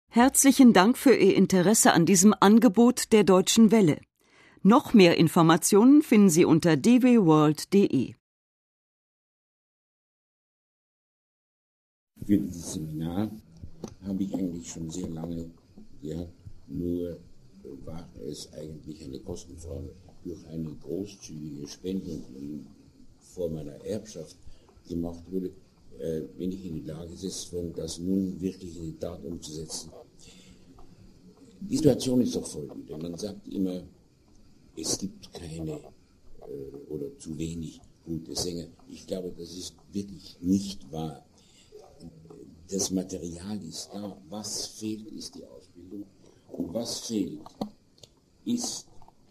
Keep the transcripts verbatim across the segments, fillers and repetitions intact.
Herzlichen Dank für Ihr Interesse an diesem Angebot der Deutschen Welle. Noch mehr Informationen finden Sie unter d w world punkt d e. Für dieses Seminar habe ich eigentlich schon sehr lange gehabt, nur war es eigentlich eine Kostenfrage. Durch eine großzügige Spende vor meiner Erbschaft gemacht wurde, äh, bin ich in die Lage gesetzt worden, das nun wirklich in die Tat umzusetzen. Die Situation ist doch folgende. Man sagt immer, es gibt keine äh, oder zu wenig gute Sänger. Ich glaube, das ist wirklich nicht wahr. Das Material ist da. Was fehlt, ist die Ausbildung. Und was fehlt, ist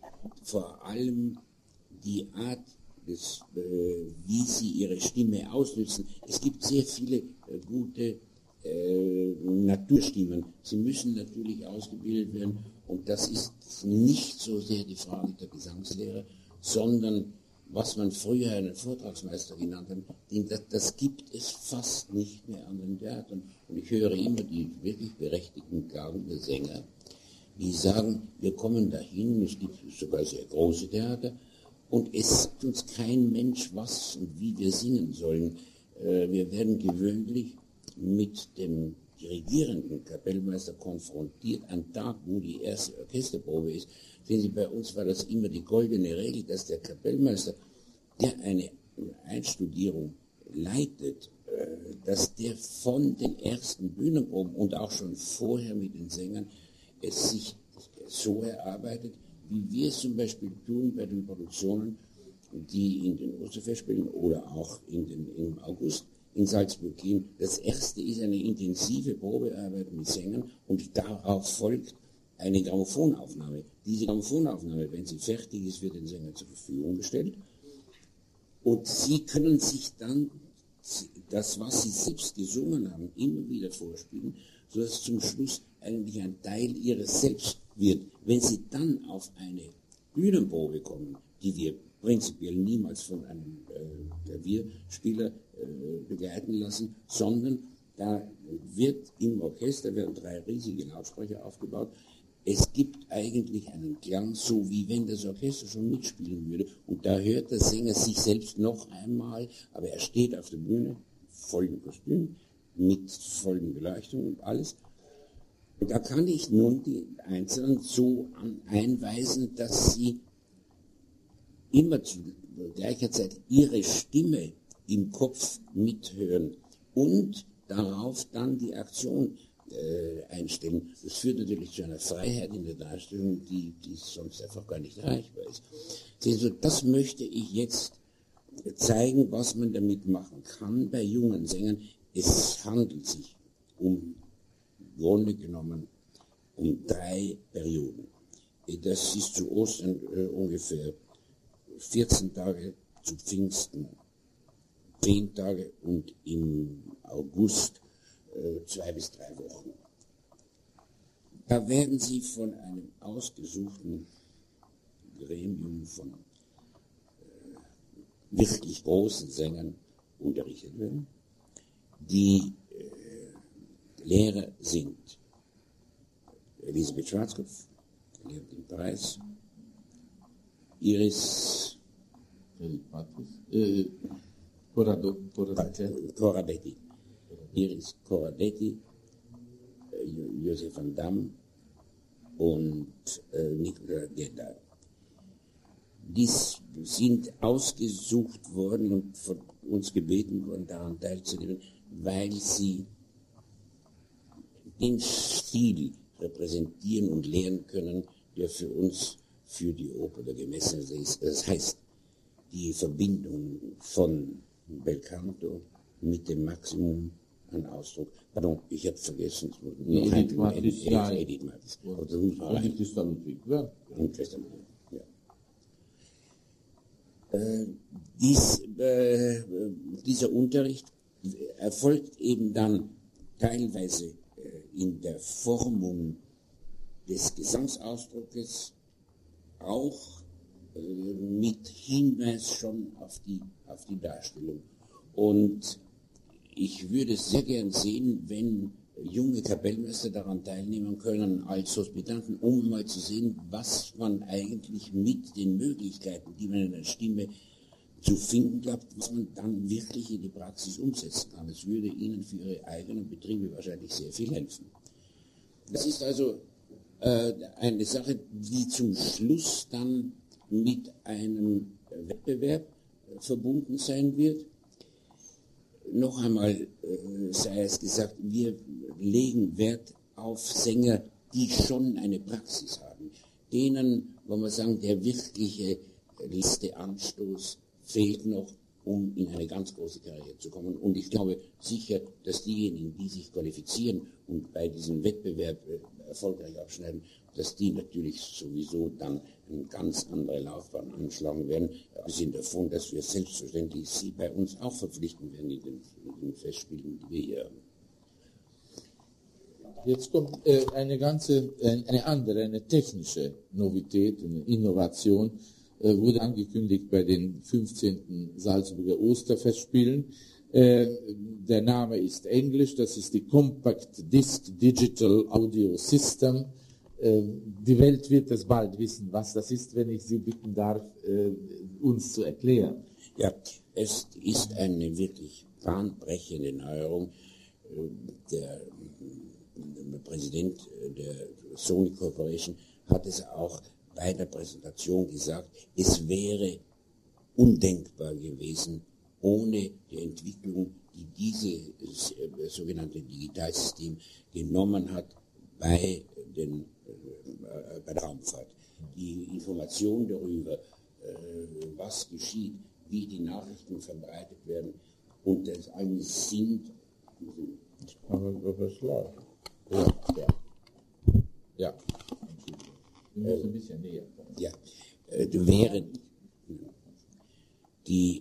vor allem die Art, des, äh, wie sie ihre Stimme ausnützen. Es gibt sehr viele äh, gute äh, Naturstimmen. Sie müssen natürlich ausgebildet werden. Und das ist nicht so sehr die Frage der Gesangslehre, sondern was man früher einen Vortragsmeister genannt hat, das, das gibt es fast nicht mehr an den Theatern. Und ich höre immer die wirklich berechtigten Klagen der Sänger, die sagen, wir kommen dahin, es gibt sogar sehr große Theater, und es sagt uns kein Mensch, was und wie wir singen sollen. Äh, wir werden gewöhnlich mit dem dirigierenden Kapellmeister konfrontiert, am Tag, wo die erste Orchesterprobe ist. Sehen Sie, bei uns war das immer die goldene Regel, dass der Kapellmeister, der eine Einstudierung leitet, äh, dass der von den ersten Bühnenproben und auch schon vorher mit den Sängern es sich so erarbeitet, wie wir es zum Beispiel tun bei den Produktionen, die in den Osterfestspielen oder auch in den, im August in Salzburg gehen. Das erste ist eine intensive Probearbeit mit Sängern und darauf folgt eine Grammophonaufnahme. Diese Grammophonaufnahme, wenn sie fertig ist, wird den Sängern zur Verfügung gestellt. Und sie können sich dann das, was sie selbst gesungen haben, immer wieder vorspielen, sodass zum Schluss eigentlich ein Teil ihres Selbst wird. Wenn sie dann auf eine Bühnenprobe kommen, die wir prinzipiell niemals von einem äh, Klavierspieler äh, begleiten lassen, sondern da wird im Orchester werden drei riesige Lautsprecher aufgebaut. Es gibt eigentlich einen Klang, so wie wenn das Orchester schon mitspielen würde. Und da hört der Sänger sich selbst noch einmal, aber er steht auf der Bühne, vollen Kostüm, mit vollen Beleuchtung und alles. Und da kann ich nun die Einzelnen so einweisen, dass sie immer zu gleicher Zeit ihre Stimme im Kopf mithören und darauf dann die Aktion äh, einstellen. Das führt natürlich zu einer Freiheit in der Darstellung, die, die sonst einfach gar nicht erreichbar ist. Also das möchte ich jetzt zeigen, was man damit machen kann bei jungen Sängern. Es handelt sich um, im Grunde genommen, um drei Perioden. Das ist zu Ostern äh, ungefähr vierzehn Tage, zu Pfingsten zehn Tage und im August äh, zwei bis drei Wochen. Da werden Sie von einem ausgesuchten Gremium von äh, wirklich großen Sängern unterrichtet werden. Die äh, Lehrer sind Elisabeth Schwarzkopf, lehrt in Paris, Iris äh, Corradetti, Iris Corradetti, äh, Josef van Dam und äh, Nicola Gedda. Dies sind ausgesucht worden und von uns gebeten worden, daran teilzunehmen, weil sie den Stil repräsentieren und lehren können, der für uns, für die Oper der Gemessene ist. Das heißt, die Verbindung von Belcanto mit dem Maximum an Ausdruck. Pardon, ich habe vergessen, es wurde noch Edith Mathis, ja. Edith Mathis. Und Christa Ludwig, ja. Und Christa Ludwig, ja. Äh, dies, äh, dieser Unterricht erfolgt eben dann teilweise äh, in der Formung des Gesangsausdruckes, auch äh, mit Hinweis schon auf die, auf die Darstellung. Und ich würde sehr gern sehen, wenn junge Kapellmeister daran teilnehmen können als Hospitanten, um mal zu sehen, was man eigentlich mit den Möglichkeiten, die man in der Stimme zu finden glaubt, was man dann wirklich in die Praxis umsetzen kann. Es würde Ihnen für Ihre eigenen Betriebe wahrscheinlich sehr viel helfen. Das ist also äh, eine Sache, die zum Schluss dann mit einem Wettbewerb äh, verbunden sein wird. Noch einmal äh, sei es gesagt, wir legen Wert auf Sänger, die schon eine Praxis haben. Denen, wo man sagen, der wirkliche letzte Anstoß fehlt noch, um in eine ganz große Karriere zu kommen. Und ich glaube sicher, dass diejenigen, die sich qualifizieren und bei diesem Wettbewerb äh, erfolgreich abschneiden, dass die natürlich sowieso dann eine ganz andere Laufbahn anschlagen werden. Wir sind davon, dass wir selbstverständlich sie bei uns auch verpflichten werden in den, in den Festspielen, die wir hier haben. Jetzt kommt äh, eine ganze, äh, eine andere, eine technische Novität, eine Innovation, äh, wurde angekündigt bei den fünfzehnten Salzburger Osterfestspielen. Äh, der Name ist Englisch, das ist die Compact Disc Digital Audio System. Äh, die Welt wird es bald wissen, was das ist, wenn ich Sie bitten darf, äh, uns zu erklären. Ja, es ist eine wirklich bahnbrechende Neuerung. Der Der Präsident der Sony Corporation hat es auch bei der Präsentation gesagt, es wäre undenkbar gewesen, ohne die Entwicklung, die dieses äh, sogenannte Digitalsystem genommen hat bei, den, äh, bei der Raumfahrt. Die Information darüber, äh, was geschieht, wie die Nachrichten verbreitet werden und das alles sind. Aber was läuft? Ja, ja. Ja. Du musst ein bisschen näher kommen. Ja, äh, während die,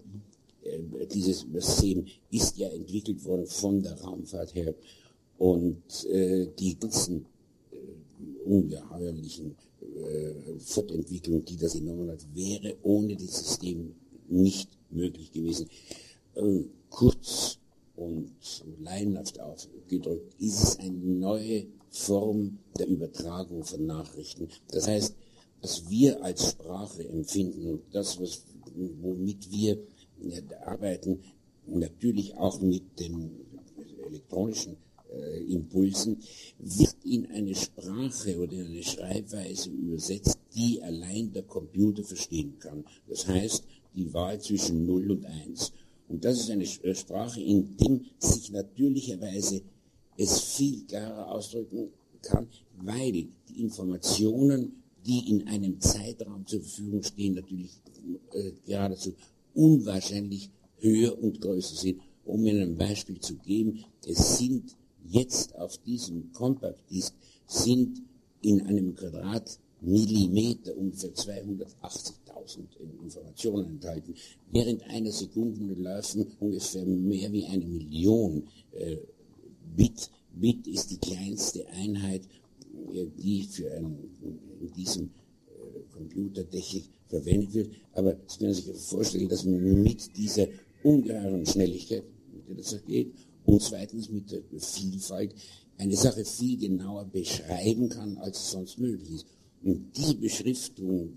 äh, dieses System ist ja entwickelt worden von der Raumfahrt her und äh, die ganzen äh, ungeheuerlichen äh, Fortentwicklung, die das genommen hat, wäre ohne das System nicht möglich gewesen. Äh, kurz und laienhaft ausgedrückt, ist es eine neue Form der Übertragung von Nachrichten. Das heißt, was wir als Sprache empfinden und das, was, womit wir arbeiten, natürlich auch mit den elektronischen äh, Impulsen, wird in eine Sprache oder in eine Schreibweise übersetzt, die allein der Computer verstehen kann. Das heißt, die Wahl zwischen null und eins. Und das ist eine Sprache, in der sich natürlicherweise es viel klarer ausdrücken kann, weil die Informationen, die in einem Zeitraum zur Verfügung stehen, natürlich äh, geradezu unwahrscheinlich höher und größer sind. Um Ihnen ein Beispiel zu geben, es sind jetzt auf diesem Compact Disc sind in einem Quadratmillimeter ungefähr zweihundertachtzigtausend Informationen enthalten. Während einer Sekunde laufen ungefähr mehr wie eine Million äh, Bit. Bit ist die kleinste Einheit, äh, die für einen, in diesem äh, Computertechnik verwendet wird. Aber Sie können sich vorstellen, dass man mit dieser ungeheuren Schnelligkeit, mit der das geht, und zweitens mit der Vielfalt eine Sache viel genauer beschreiben kann, als es sonst möglich ist. Und die Beschriftung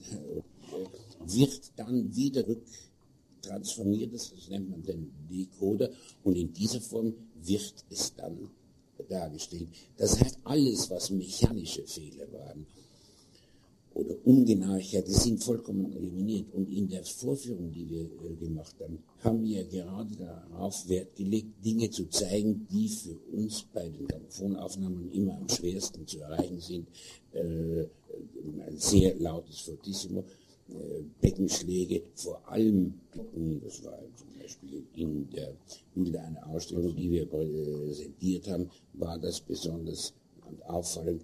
äh, wird dann wieder rücktransformiert, das nennt man den Decoder, und in dieser Form wird es dann dargestellt. Das heißt, alles, was mechanische Fehler waren oder Ungenauigkeiten, sind vollkommen eliminiert. Und in der Vorführung, die wir äh, gemacht haben, haben wir gerade darauf Wert gelegt, Dinge zu zeigen, die für uns bei den Grammophonaufnahmen immer am schwersten zu erreichen sind. Äh, ein sehr lautes Fortissimo, äh, Beckenschläge, vor allem, das war zum Beispiel in der Bilder einer Ausstellung, die wir präsentiert haben, war das besonders auffallend.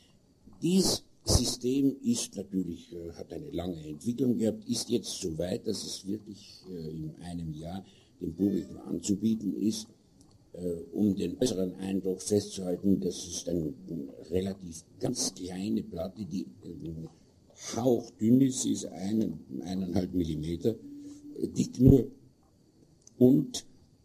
Dies System ist natürlich, äh, hat eine lange Entwicklung gehabt, ist jetzt so weit, dass es wirklich äh, in einem Jahr dem Publikum anzubieten ist, äh, um den äußeren Eindruck festzuhalten. Das ist eine relativ ganz kleine Platte, die äh, hauchdünn ist, sie ist einen, eineinhalb Millimeter äh, dick nur und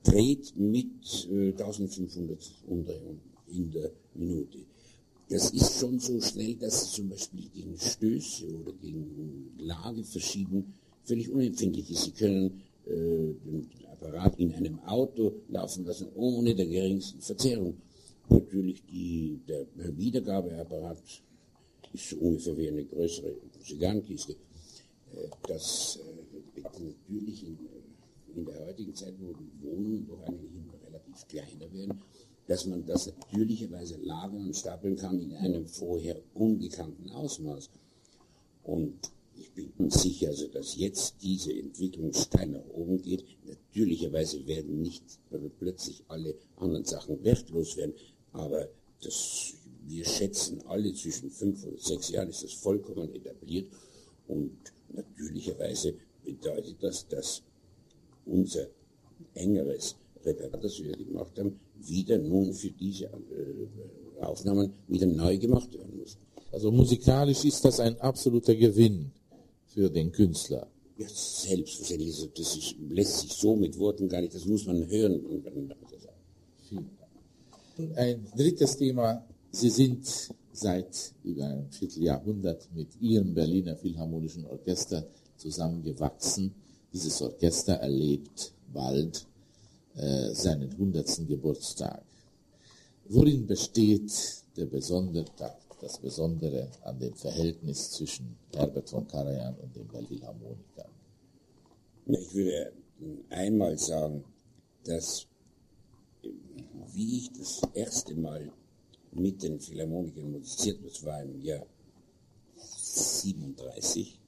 dreht mit äh, eintausendfünfhundert Umdrehungen in der Minute. Das ist schon so schnell, dass sie zum Beispiel gegen Stöße oder gegen Lageverschieben völlig unempfindlich ist. Sie können äh, den Apparat in einem Auto laufen lassen, ohne der geringsten Verzerrung. Natürlich die, der Wiedergabeapparat ist so ungefähr wie eine größere Zigarrenkiste. Äh, das äh, natürlich in, in der heutigen Zeit, wo die Wohnungen doch eigentlich immer relativ kleiner werden, dass man das natürlicherweise lagern und stapeln kann in einem vorher ungekannten Ausmaß. Und ich bin sicher, also dass jetzt diese Entwicklung steil nach oben geht. Natürlicherweise werden nicht plötzlich alle anderen Sachen wertlos werden, aber das, wir schätzen alle, zwischen fünf und sechs Jahren ist das vollkommen etabliert. Und natürlicherweise bedeutet das, dass unser engeres Repertoire, das wir gemacht haben, wieder nun für diese äh, Aufnahmen wieder neu gemacht werden muss. Also musikalisch ist das ein absoluter Gewinn für den Künstler. Ja, selbstverständlich. Das ist, lässt sich so mit Worten gar nicht, das muss man hören. Und dann Vielen Dank. Ein drittes Thema. Sie sind seit über einem Vierteljahrhundert mit Ihrem Berliner Philharmonischen Orchester zusammengewachsen. Dieses Orchester erlebt bald äh, seinen hundertsten Geburtstag. Worin besteht der Besondere, das Besondere an dem Verhältnis zwischen Herbert von Karajan und den Philharmonikern? Ja, ich würde einmal sagen, dass wie ich das erste Mal mit den Philharmonikern musiziert, das war im Jahr siebenunddreißig,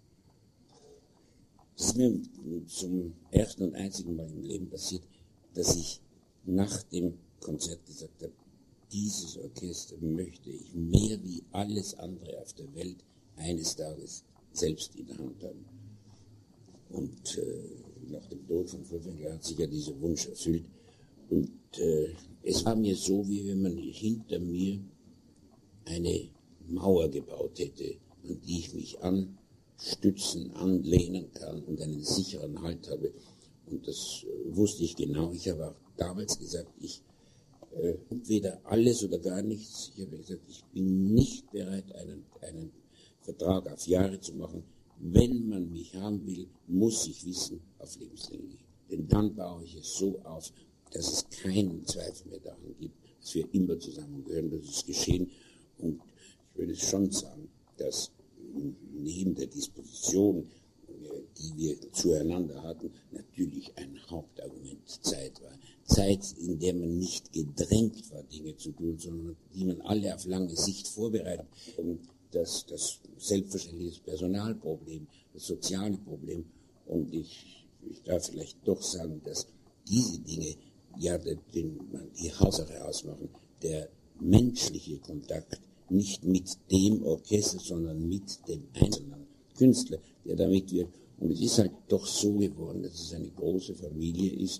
das ist mir zum ersten und einzigen Mal im Leben passiert, dass ich nach dem Konzert gesagt habe, dieses Orchester möchte ich mehr wie alles andere auf der Welt eines Tages selbst in der Hand haben. Und äh, nach dem Tod von Furtwängler hat sich ja dieser Wunsch erfüllt. Und äh, es war mir so, wie wenn man hinter mir eine Mauer gebaut hätte, an die ich mich anstützen, anlehnen kann und einen sicheren Halt habe. Und das äh, wusste ich genau. Ich habe auch damals gesagt, ich äh, entweder alles oder gar nichts. Ich habe gesagt, ich bin nicht bereit, einen, einen Vertrag auf Jahre zu machen. Wenn man mich haben will, muss ich wissen, auf lebenslänglich. Denn dann baue ich es so auf, dass es keinen Zweifel mehr daran gibt, dass wir immer zusammengehören. Das ist geschehen. Und ich würde schon sagen, dass neben der Disposition, die wir zueinander hatten, natürlich ein Hauptargument Zeit war. Zeit, in der man nicht gedrängt war, Dinge zu tun, sondern die man alle auf lange Sicht vorbereitet. Das, das selbstverständliche Personalproblem, das soziale Problem. Und ich, ich darf vielleicht doch sagen, dass diese Dinge ja den, die Hauptsache ausmachen. Der menschliche Kontakt, nicht mit dem Orchester, sondern mit dem einzelnen Künstler, der da mitwirkt. Und es ist halt doch so geworden, dass es eine große Familie ist.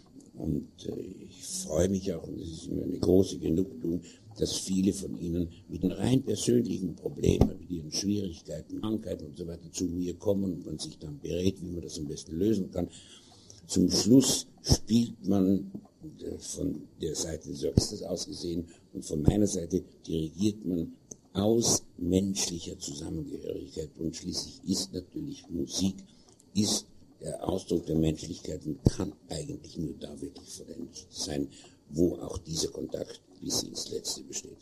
Und äh, ich freue mich auch, und es ist mir eine große Genugtuung, dass viele von Ihnen mit den rein persönlichen Problemen, mit ihren Schwierigkeiten, Krankheiten und so weiter zu mir kommen und man sich dann berät, wie man das am besten lösen kann. Zum Schluss spielt man äh, von der Seite des Orchesters aus gesehen und von meiner Seite dirigiert man aus menschlicher Zusammengehörigkeit. Und schließlich ist natürlich Musik, ist der Ausdruck der Menschlichkeit und kann eigentlich nur da wirklich vollendet sein, wo auch dieser Kontakt bis ins Letzte besteht.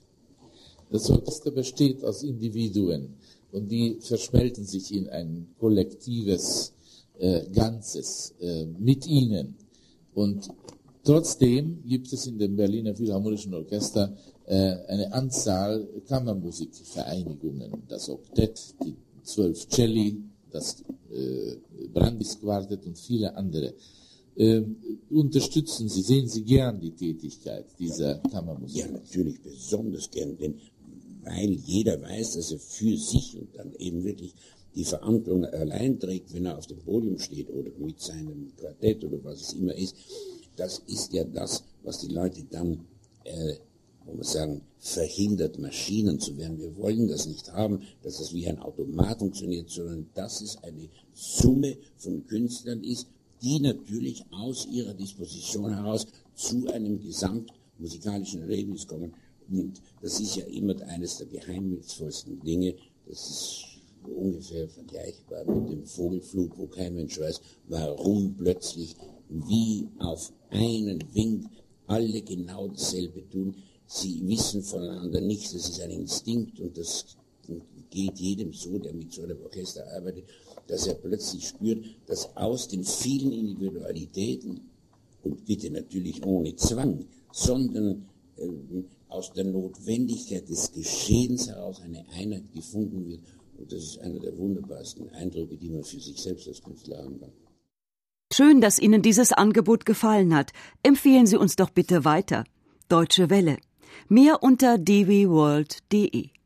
Das Orchester besteht aus Individuen und die verschmelzen sich in ein kollektives äh, Ganzes äh, mit ihnen. Und trotzdem gibt es in dem Berliner Philharmonischen Orchester äh, eine Anzahl Kammermusikvereinigungen. Das Oktett, die zwölf Celli, das äh, Brandis-Quartett und viele andere. Ähm, unterstützen Sie, sehen Sie gern die Tätigkeit dieser Kammermusik? Ja, natürlich besonders gern, denn weil jeder weiß, dass er für sich und dann eben wirklich die Verantwortung allein trägt, wenn er auf dem Podium steht oder mit seinem Quartett oder was es immer ist. Das ist ja das, was die Leute dann, äh, wo man sagen, verhindert, Maschinen zu werden. Wir wollen das nicht haben, dass das wie ein Automat funktioniert, sondern dass es eine Summe von Künstlern ist, die natürlich aus ihrer Disposition heraus zu einem gesamtmusikalischen Erlebnis kommen. Und das ist ja immer eines der geheimnisvollsten Dinge. Das ist ungefähr vergleichbar mit dem Vogelflug, wo kein Mensch weiß, warum plötzlich wie auf einen Wink alle genau dasselbe tun. Sie wissen voneinander nichts, das ist ein Instinkt und das geht jedem so, der mit so einem Orchester arbeitet, dass er plötzlich spürt, dass aus den vielen Individualitäten, und bitte natürlich ohne Zwang, sondern äh, aus der Notwendigkeit des Geschehens heraus eine Einheit gefunden wird. Und das ist einer der wunderbarsten Eindrücke, die man für sich selbst als Künstler haben kann. Schön, dass Ihnen dieses Angebot gefallen hat. Empfehlen Sie uns doch bitte weiter. Deutsche Welle. Mehr unter d w world punkt d e.